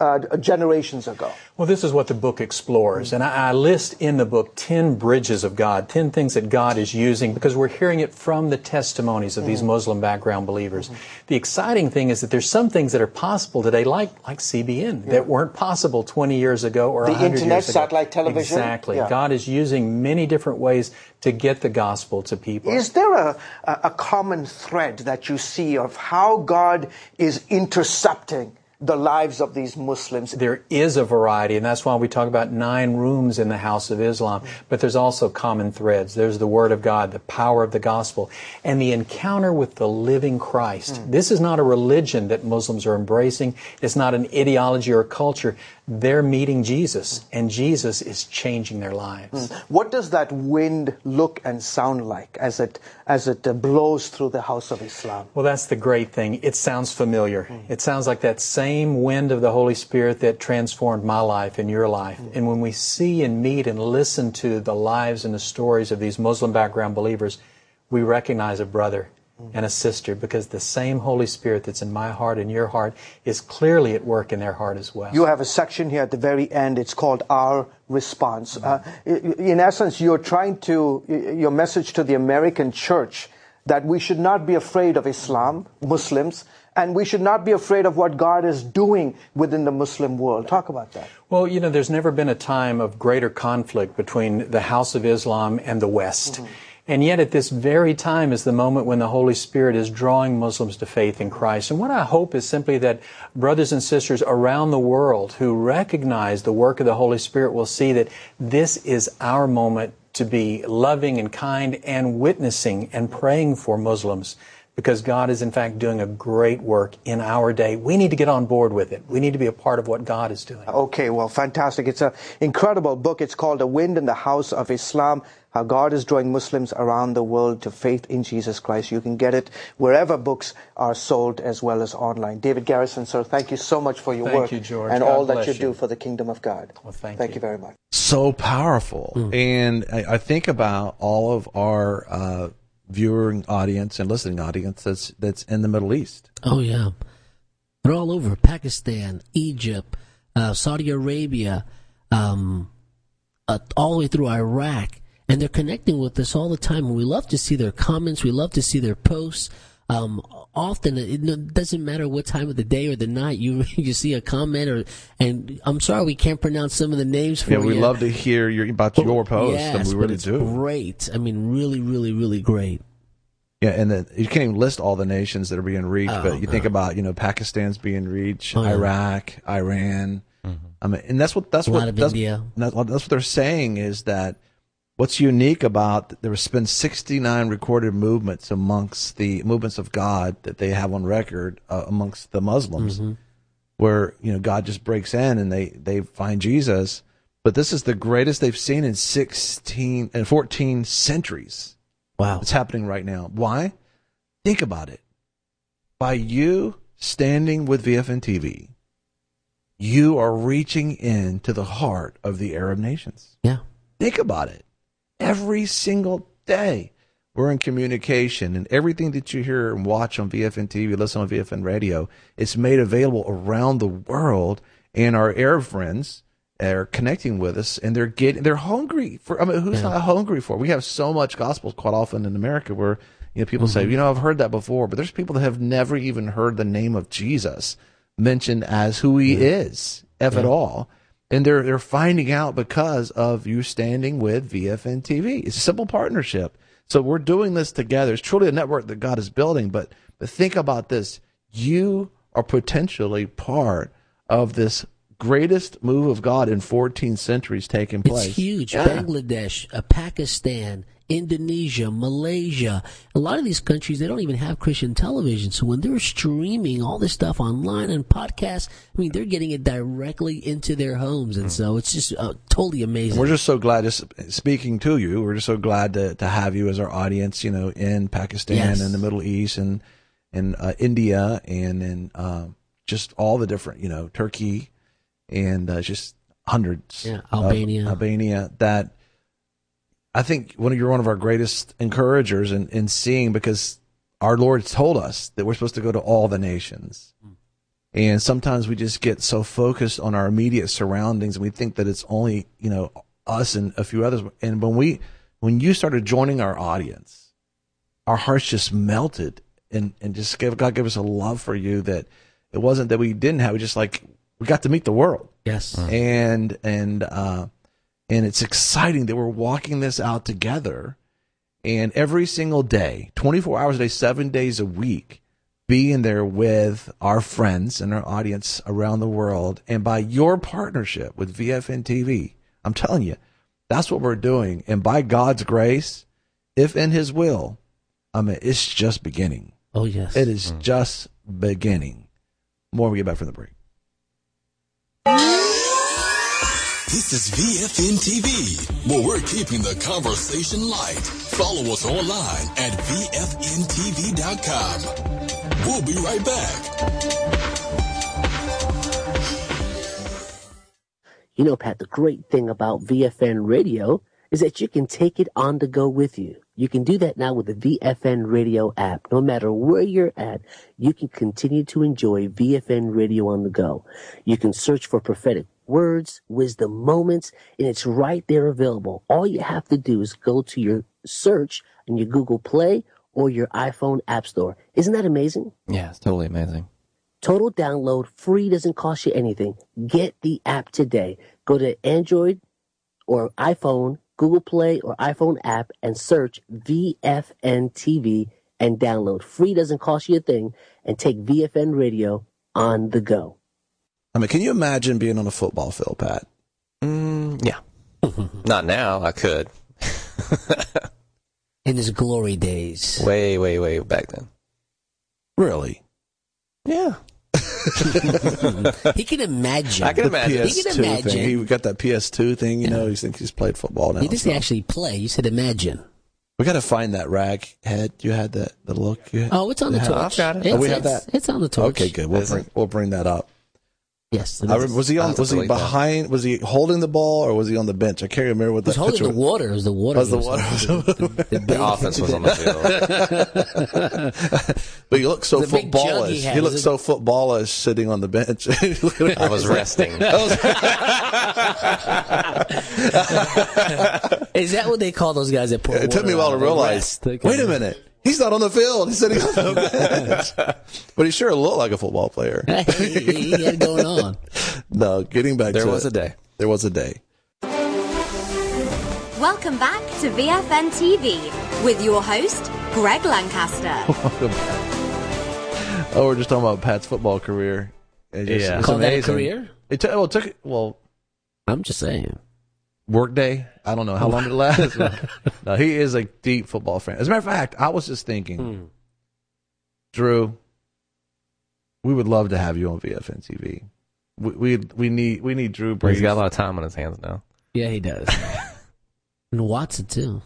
uh, generations ago? Well, this is what the book explores. And I, I list in the book ten bridges of God, ten things that God is using, because we're hearing it from the testimonies of these Muslim background believers. Mm-hmm. The exciting thing is that there's some things that are possible today, like like C B N, yeah. that weren't possible twenty years ago or the one hundred internet, years ago. Satellite television. Exactly. Yeah. God is using many different ways to get the gospel to people. Is there a, a common thread that you see of how God is intercepting the lives of these Muslims? There is a variety, and that's why we talk about nine rooms in the House of Islam. But there's also common threads. There's the Word of God, the power of the gospel, and the encounter with the living Christ. Mm. This is not a religion that Muslims are embracing. It's not an ideology or a culture. They're meeting Jesus, and Jesus is changing their lives. Mm. What does that wind look and sound like as it as it uh, blows through the House of Islam? Well, that's the great thing. It sounds familiar. Mm. It sounds like that same wind of the Holy Spirit that transformed my life and your life. Mm. And when we see and meet and listen to the lives and the stories of these Muslim background believers, we recognize a brother and a sister, because the same Holy Spirit that's in my heart and your heart is clearly at work in their heart as well. You have a section here at the very end. It's called Our Response. Uh, in essence, you're trying to, your message to the American church, that we should not be afraid of Islam, Muslims, and we should not be afraid of what God is doing within the Muslim world. Talk about that. Well, you know, there's never been a time of greater conflict between the House of Islam and the West. Mm-hmm. And yet at this very time is the moment when the Holy Spirit is drawing Muslims to faith in Christ. And what I hope is simply that brothers and sisters around the world who recognize the work of the Holy Spirit will see that this is our moment to be loving and kind and witnessing and praying for Muslims, because God is in fact doing a great work in our day. We need to get on board with it. We need to be a part of what God is doing. Okay, well, fantastic. It's an incredible book. It's called A Wind in the House of Islam, How God is Drawing Muslims Around the World to Faith in Jesus Christ. You can get it wherever books are sold as well as online. David Garrison, sir, thank you so much for your thank work you, George. and God all that you, you do for the kingdom of God. Well, thank, thank you. you very much. So powerful. Mm. And I, I think about all of our uh, viewing audience and listening audience that's, that's in the Middle East. Oh, yeah. They're all over. Pakistan, Egypt, uh, Saudi Arabia, um, uh, all the way through Iraq. And they're connecting with us all the time. And we love to see their comments. We love to see their posts. Um, often, it doesn't matter what time of the day or the night, you you see a comment. or And I'm sorry we can't pronounce some of the names for yeah, you. Yeah, we love to hear your, about but, your posts. Yes, and we but really it's do. great. I mean, really, really, really great. Yeah, and the, you can't even list all the nations that are being reached, Oh, but you no. think about, you know, Pakistan's being reached, Oh, yeah. Iraq, Iran. Mm-hmm. I mean, and that's what that's A what lot of that's, India. that's what they're saying is that what's unique about there's been sixty-nine recorded movements amongst the movements of God that they have on record uh, amongst the Muslims, Mm-hmm. where you know God just breaks in and they they find Jesus. But this is the greatest they've seen in sixteen and fourteen centuries. Wow. It's happening right now. Why? Think about it. By you standing with V F N T V, you are reaching into the heart of the Arab nations. Yeah. Think about it. Every single day, we're in communication, and everything that you hear and watch on V F N T V, listen on V F N radio, it's made available around the world, and our Arab friends are connecting with us, and they're getting, they're hungry for, I mean, who's Yeah. not hungry for? We have so much gospel quite often in America where, you know, people say, you know, I've heard that before, but there's people that have never even heard the name of Jesus mentioned as who he is, if at all. And they're they're finding out because of you standing with V F N T V. It's a simple partnership. So we're doing this together. It's truly a network that God is building. But but think about this. You are potentially part of this greatest move of God in fourteen centuries taking place. It's huge. Yeah. Bangladesh, uh, Pakistan, Indonesia, Malaysia. A lot of these countries, they don't even have Christian television. So when they're streaming all this stuff online and podcasts, I mean, they're getting it directly into their homes. And so it's just uh, totally amazing. And we're just so glad, just speaking to you, we're just so glad to, to have you as our audience, you know, in Pakistan Yes. and the Middle East and, and uh, India and in uh, just all the different, you know, Turkey and uh, just hundreds. Yeah, of Albania. Albania that I think one of you're one of our greatest encouragers in, in seeing, because our Lord told us that we're supposed to go to all the nations. And sometimes we just get so focused on our immediate surroundings, and we think that it's only, you know, us and a few others. And when we, when you started joining our audience, our hearts just melted, and, and just gave, God gave us a love for you that it wasn't that we didn't have. We just like, we got to meet the world. Yes. Mm. And, and, uh, and it's exciting that we're walking this out together, and every single day, twenty-four hours a day, seven days a week, being there with our friends and our audience around the world. And by your partnership with V F N T V, I'm telling you, that's what we're doing. And by God's grace, if in his will, I mean, it's just beginning. Oh, yes. It is mm. just beginning. More when we get back from the break. This is V F N T V, where we're keeping the conversation light. Follow us online at V F N T V dot com. We'll be right back. You know, Pat, the great thing about V F N Radio is that you can take it on the go with you. You can do that now with the V F N Radio app. No matter where you're at, you can continue to enjoy V F N Radio on the go. You can search for prophetic words, wisdom moments, and it's right there available. All you have to do is go to your search in your Google Play or your iPhone App Store. Isn't that amazing? Yeah, it's totally amazing. Total download, free, doesn't cost you anything. Get the app today. Go to Android or iPhone, Google Play or iPhone app, and search V F N T V and download. Free, doesn't cost you a thing, and take V F N Radio on the go. I mean, can you imagine being on a football field, Pat? Mm, yeah. Not now. I could. In his glory days. Way, way, way back then. Really? Yeah. He can imagine. I can the imagine. P S two he can imagine. thing. He got that P S two thing, you Yeah. know. He thinks he's played football now. He doesn't so. actually play. You said imagine. We got to find that rag head. You had that the look. You had, Oh, it's on the Yeah. torch. I've got it. It's, Oh, we have it's- that? It's on the torch. Okay, good. We'll Is bring it? we'll bring that up. Yes. I remember, was he I'll on? have to Was he delete that. behind? Was he holding the ball, or was he on the bench? I can't remember what He was that holding picture the water. It was the water. Was the he water- holding. The, the, the, The offense was on the field. But he looked so The big jug he footballish. had, He, was looked it- so footballish sitting on the bench. I was resting. Is that what they call those guys that pour It took me a while to water out? realize. Rest. Okay. Wait a minute. He's not on the field. He's sitting on the bench. But he sure looked like a football player. Hey, he had it going on. No, getting back There to was it. a day. There was a day. Welcome back to V F N T V with your host, Greg Lancaster. Oh, we're just talking about Pat's football career. It's just- Yeah. it's Call that a amazing. career? It took, well, it took, well, I'm just saying. work day. I don't know how long it lasts. No, he is a deep football fan. As a matter of fact, I was just thinking, Hmm. Drew, we would love to have you on V F N T V. We we, we need we need Drew Brees. He's got a lot of time on his hands now. Yeah, he does. And Watson, too.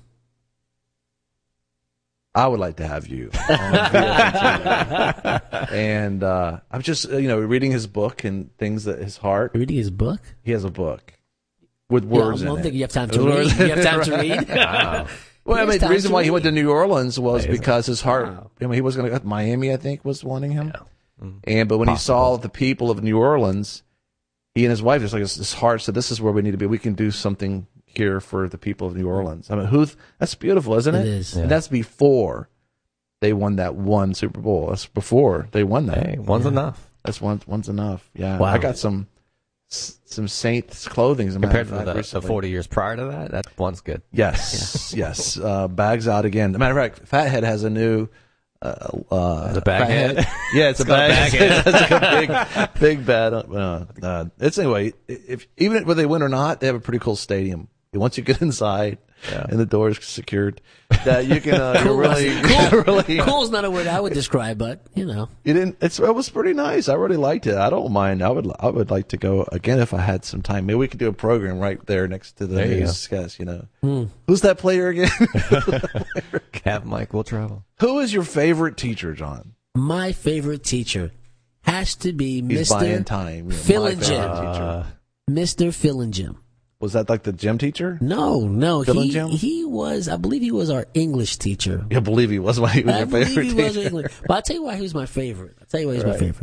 I would like to have you on V F N T V. And uh, I'm just, uh, you know, reading his book and things that his heart. Reading his book? He has a book with words yeah, I don't in think it. you have time to Words read. You have time to Right. read? Wow. Well, I He has mean, the time reason to why he read. went to New Orleans was Amazing. because his heart. Wow. I mean, he was going to go to Miami, I think, was wanting him. Yeah. Mm. And but when Possible. he saw the people of New Orleans, he and his wife just like his, his heart said, "This is where we need to be. We can do something here for the people of New Orleans." I mean, who? That's beautiful, isn't it? It is. And Yeah. that's before they won that one Super Bowl. That's before they won that. Hey, one's enough. That's one. One's enough. Yeah. Wow. I got some some Saints clothing. As a matter Compared of to fact, the, the recently. forty years prior to that, that one's good. Yes, yes. Uh, bags out again. As a matter of fact, Fathead has a new. Uh, uh, The bag Fathead- head? Yeah, it's, a got a bag. bag head. It's like a big, big bad. Uh, uh, it's anyway. If even whether they win or not, they have a pretty cool stadium. Once you get inside Yeah. and the doors secured, that you can uh, Cool. you're really, Cool. really. Cool's not a word I would describe, but, you know. You didn't. It's, it was pretty nice. I really liked it. I don't mind. I would. I would like to go again if I had some time. Maybe we could do a program right there next to the There you newscast. You know, Hmm. who's that player again? Have Mike will travel. Who is your favorite teacher, John? My favorite teacher has to be He's Mister buying time. You know, Phil my and favorite Jim. teacher. Uh, Mister Phil and Jim. Was that like the gym teacher? No, no. Phil and He, Jim? he was, I believe he was our English teacher. I believe he was my he was I your believe favorite he was teacher. English. But I'll tell you why he was my favorite. I'll tell you why he was my Right. favorite.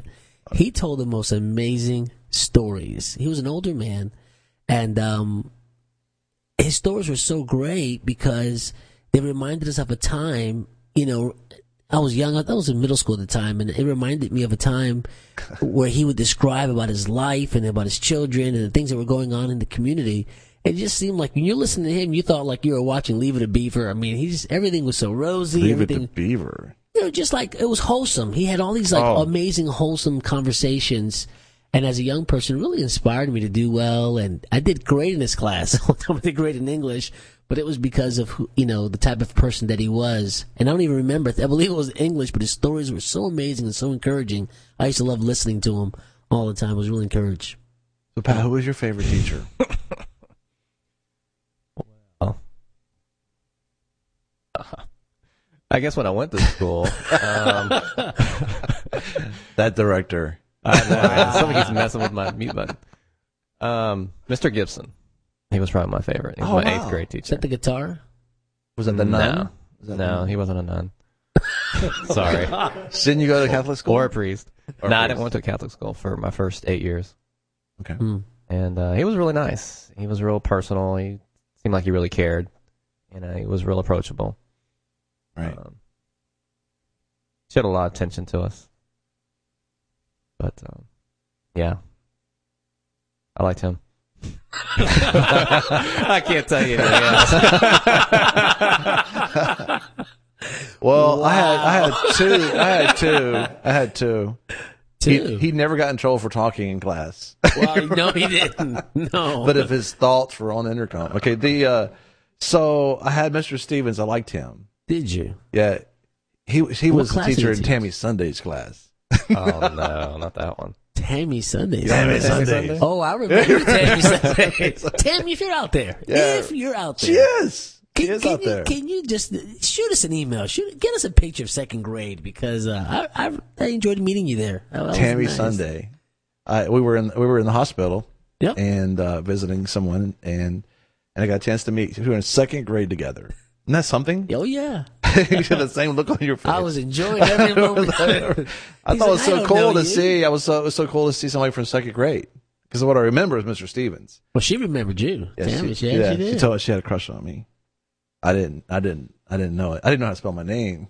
he told the most amazing stories. He was an older man, and um, his stories were so great because they reminded us of a time, you know, I was young, I was in middle school at the time, and it reminded me of a time where he would describe about his life and about his children and the things that were going on in the community. It just seemed like when you're listening to him, you thought like you were watching Leave It to Beaver. I mean, he just, everything was so rosy. Leave everything, It to Beaver. You know, just like, it was wholesome. He had all these like Oh. amazing, wholesome conversations. And as a young person, really inspired me to do well. And I did great in this class. I did great in English, but it was because of, who, you know, the type of person that he was. And I don't even remember. I believe it was English, but his stories were so amazing and so encouraging. I used to love listening to him all the time. I was really encouraged. So, Pat, who was your favorite teacher? I guess when I went to school, um, that director. I know, man. Somebody keeps messing with my mute button. Um, Mister Gibson. He was probably my favorite. He was Oh, my wow. eighth grade Is teacher. that the guitar? Was that the no. nun? Was that the No, nun? he wasn't a nun. Sorry. Didn't you go to Catholic school? Or a priest. Or no, I priest. didn't went to a Catholic school for my first eight years. Okay. Hmm. And uh, he was really nice. He was real personal. He seemed like he really cared. You know, he was real approachable. Right. Um, showed a lot of attention to us. But, um, yeah. I liked him. I can't tell you anything else. Well, Wow. I had I had two. I had two. I had two. Two. He, he never got in trouble for talking in class. Well, no, he didn't. No. But if his thoughts were on the intercom. Okay, the uh so I had Mister Stevens, I liked him. Did you? Yeah. He he What was the class did teacher he in teach? Tammy Sunday's class. Oh, no, not that one. Tammy Sundays. Tammy Tammy Sundays. Oh, I remember Tammy Sundays. Tammy, if you're out there, Yeah. if you're out there, She is. She Can, is can out you, there. Can you just shoot us an email? Shoot, get us a picture of second grade because uh, I, I I enjoyed meeting you there. That was Tammy nice. Sunday. I we were in we were in the hospital Yep. and uh, visiting someone and and I got a chance to meet. We were in second grade together. Isn't that something? Oh yeah, You had the same look on your face. I was enjoying every moment. I He's thought it was like, I so don't cool know to you. see. I was so it was so cool to see somebody from second grade because what I remember is Mister Stevens. Well, she remembered you. Yeah, Tammy, she, she, yeah, she did. she told us she had a crush on me. I didn't. I didn't. I didn't know it. I didn't know how to spell my name.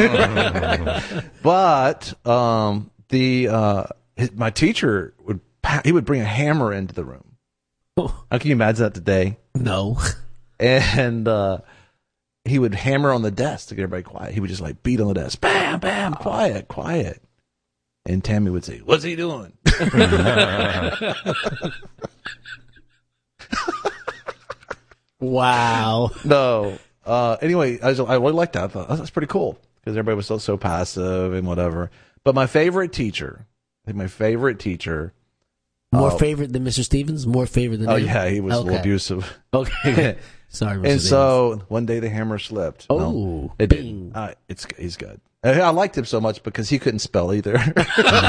But um, the uh, his, my teacher would pa- he would bring a hammer into the room. How can you imagine that today? No. And uh, he would hammer on the desk to get everybody quiet. He would just like beat on the desk, bam, bam, quiet, quiet. And Tammy would say, "What's he doing?" Wow. No. Uh, anyway, I, was, I really liked that. I thought oh, that's pretty cool because everybody was so so passive and whatever. But my favorite teacher, I think my favorite teacher. More uh, favorite than Mister Stevens? More favorite than Oh him? yeah, he was a little Okay. abusive. Okay. Sorry, Mister And so one day the hammer slipped. Oh, no, it bing. didn't. Uh, it's he's good. I I liked him so much because he couldn't spell either. He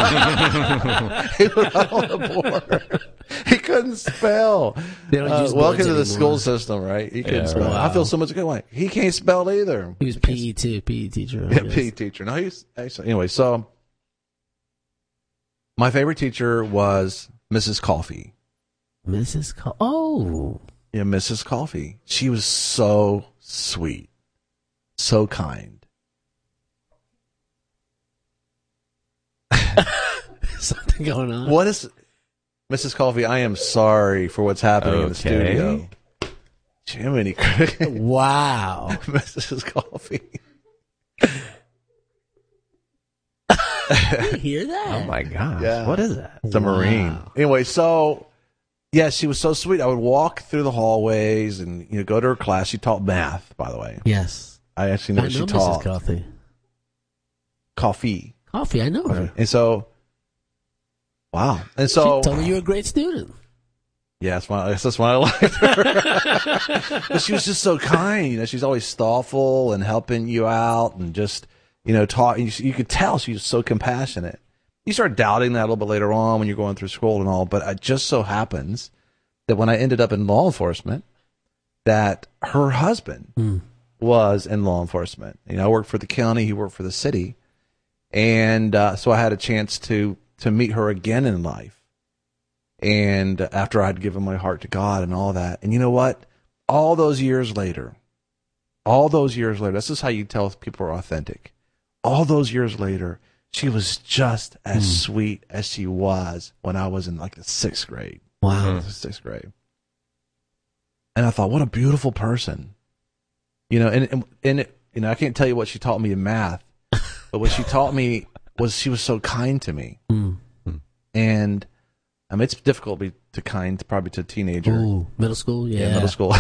was on the board. He couldn't spell. They don't Uh, use welcome boards to the anymore. school system, right? He couldn't Yeah, spell. right. I feel so much good. Like, he can't spell either. He was P E too, P E teacher. Yeah, P E teacher. No, he's actually, anyway. So my favorite teacher was Missus Coffee. Missus Co- oh. Yeah, Missus Coffee. She was so sweet, so kind. Something going on. What is Missus Coffee? I am sorry for what's happening in the Okay. studio. Jiminy Cricket. Wow. Missus Coffee. You hear that? Oh, my gosh. Yeah. What is that? It's a Marine. Wow. Anyway, so yeah, she was so sweet. I would walk through the hallways and you know go to her class. She taught math, by the way. Yes. I actually know I what know she Missus taught. Coffee. Coffee. Coffee, I know her. And so, wow. And so, She told me you were a great student. yeah, that's why, that's why I liked her. But she was just so kind. You know, she's always thoughtful and helping you out and just, you know, talking. You, you could tell she was so compassionate. You start doubting that a little bit later on when you're going through school and all, but it just so happens that when I ended up in law enforcement, that her husband Mm. was in law enforcement. You know, I worked for the county, he worked for the city. And uh, so I had a chance to to meet her again in life. And after I'd given my heart to God and all that. And you know what? All those years later, all those years later, this is how you tell people are authentic. All those years later, she was just as mm. sweet as she was when I was in like the sixth grade. Wow. Sixth grade. And I thought, what a beautiful person. You know, and, and, and it, you know, I can't tell you what she taught me in math, but what she taught me was she was so kind to me. Mm. And I mean, it's difficult to be to kind, probably to a teenager. Ooh, middle school, yeah. Yeah, middle school.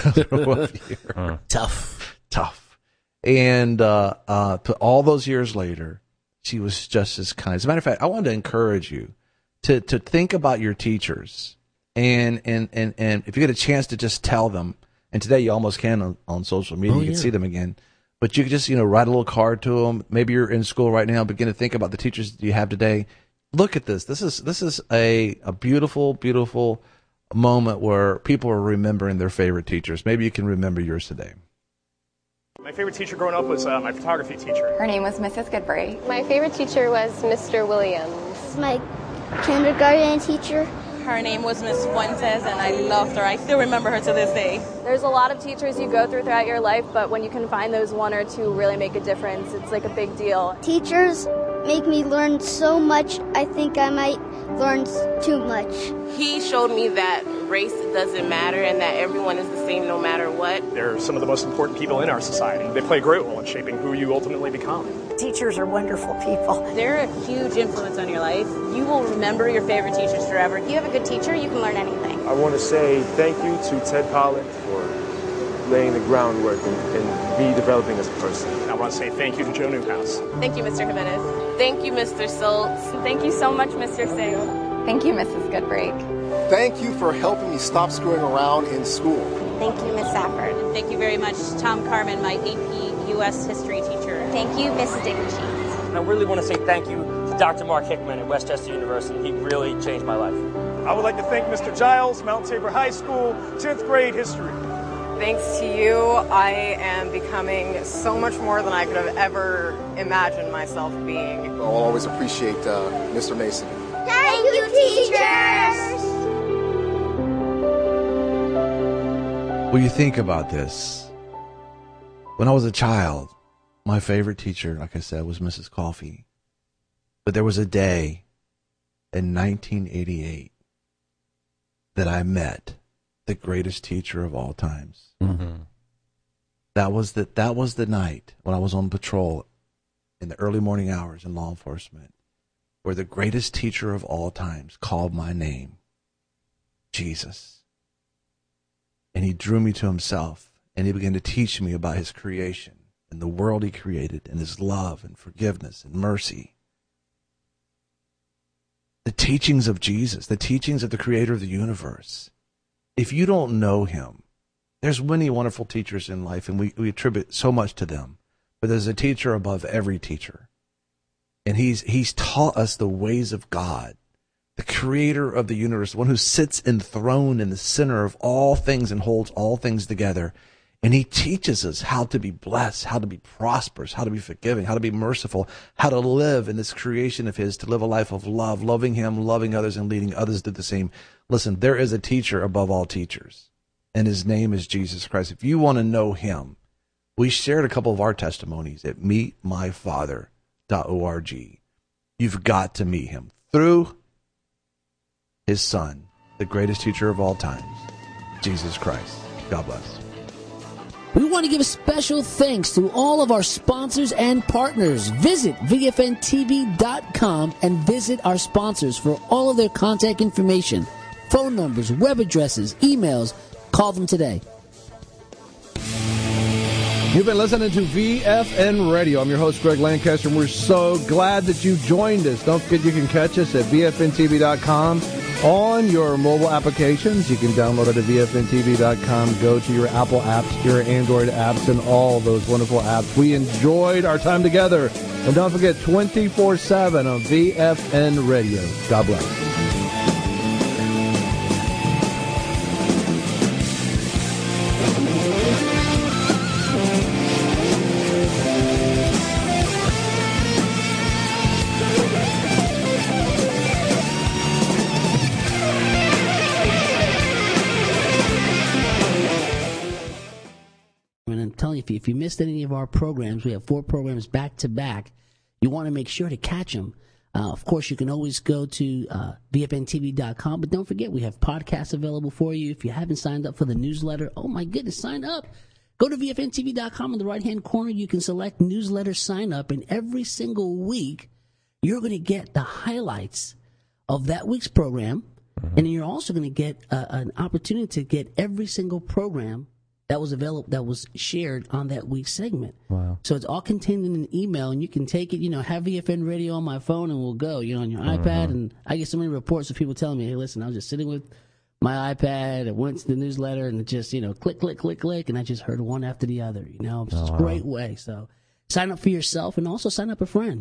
uh. Tough. Tough. And uh, uh, all those years later, she was just as kind. As a matter of fact, I wanted to encourage you to, to think about your teachers. And, and, and, and if you get a chance to just tell them, and today you almost can on, on social media, oh, you can yeah. see them again. But you could just, you know, write a little card to them. Maybe you're in school right now, begin to think about the teachers you have today. Look at this. This is this is a, a beautiful, beautiful moment where people are remembering their favorite teachers. Maybe you can remember yours today. My favorite teacher growing up was uh, my photography teacher. Her name was Missus Goodbury. My favorite teacher was Mister Williams. My kindergarten teacher. Her name was Miss Fuentes, and I loved her. I still remember her to this day. There's a lot of teachers you go through throughout your life, but when you can find those one or two really make a difference, it's like a big deal. Teachers make me learn so much, I think I might learn too much. He showed me that race doesn't matter and that everyone is the same no matter what. They're some of the most important people in our society. They play a great role in shaping who you ultimately become. Teachers are wonderful people. They're a huge influence on your life. You will remember your favorite teachers forever. If you have a good teacher, you can learn anything. I want to say thank you to Ted Pollard for laying the groundwork and, and me developing as a person. I want to say thank you to Joe Newhouse. Thank you, Mister Jimenez. Thank you, Mister Schultz. Thank you so much, Mister Singh. Thank you, Missus Goodbury. Thank you for helping me stop screwing around in school. Thank you, Miss Safford. And thank you very much, Tom Carmen, my A P U S history teacher. Thank you, Missus Dickershee. And I really want to say thank you to Doctor Mark Hickman at West Chester University. He really changed my life. I would like to thank Mister Giles, Mount Tabor High School, tenth grade history. Thanks to you, I am becoming so much more than I could have ever imagined myself being. I'll always appreciate uh, Mister Mason. Thank you, teachers! Well, you think about this. When I was a child, my favorite teacher, like I said, was Missus Coffey. But there was a day in nineteen eighty-eight that I met the greatest teacher of all times. Mm-hmm. That was the, that was the night when I was on patrol in the early morning hours in law enforcement, where the greatest teacher of all times called my name, Jesus. And he drew me to himself, and he began to teach me about his creation and the world he created and his love and forgiveness and mercy. The teachings of Jesus, the teachings of the creator of the universe. If you don't know him, there's many wonderful teachers in life, and we, we attribute so much to them. But there's a teacher above every teacher. And he's he's taught us the ways of God, the creator of the universe, the one who sits enthroned in the center of all things and holds all things together. And he teaches us how to be blessed, how to be prosperous, how to be forgiving, how to be merciful, how to live in this creation of his, to live a life of love, loving him, loving others, and leading others to the same. Listen, there is a teacher above all teachers, and his name is Jesus Christ. If you want to know him, we shared a couple of our testimonies at meet my father dot org. You've got to meet him through his son, the greatest teacher of all times, Jesus Christ. God bless. We want to give a special thanks to all of our sponsors and partners. Visit V F N T V dot com and visit our sponsors for all of their contact information, phone numbers, web addresses, emails. Call them today. You've been listening to V F N Radio. I'm your host, Greg Lancaster, and we're so glad that you joined us. Don't forget you can catch us at V F N T V dot com on your mobile applications. You can download it at V F N T V dot com. Go to your Apple apps, your Android apps, and all those wonderful apps. We enjoyed our time together. And don't forget, twenty-four seven on V F N Radio. God bless. And I'm telling you, if you, if you missed any of our programs, we have four programs back to back. You want to make sure to catch them. Uh, of course, you can always go to uh, V F N T V dot com, but don't forget we have podcasts available for you. If you haven't signed up for the newsletter, oh my goodness, sign up. Go to V F N T V dot com in the right-hand corner. You can select newsletter sign up, and every single week you're going to get the highlights of that week's program, mm-hmm. and you're also going to get uh, an opportunity to get every single program that was available, that was shared on that week's segment. Wow. So it's all contained in an email, and you can take it, you know, have V F N Radio on my phone, and we'll go, you know, on your mm-hmm. iPad. And I get so many reports of people telling me, hey, listen, I was just sitting with my iPad, I went to the newsletter, and it just, you know, click, click, click, click, and I just heard one after the other, you know. It's oh, a wow. great way. So sign up for yourself, and also sign up a friend.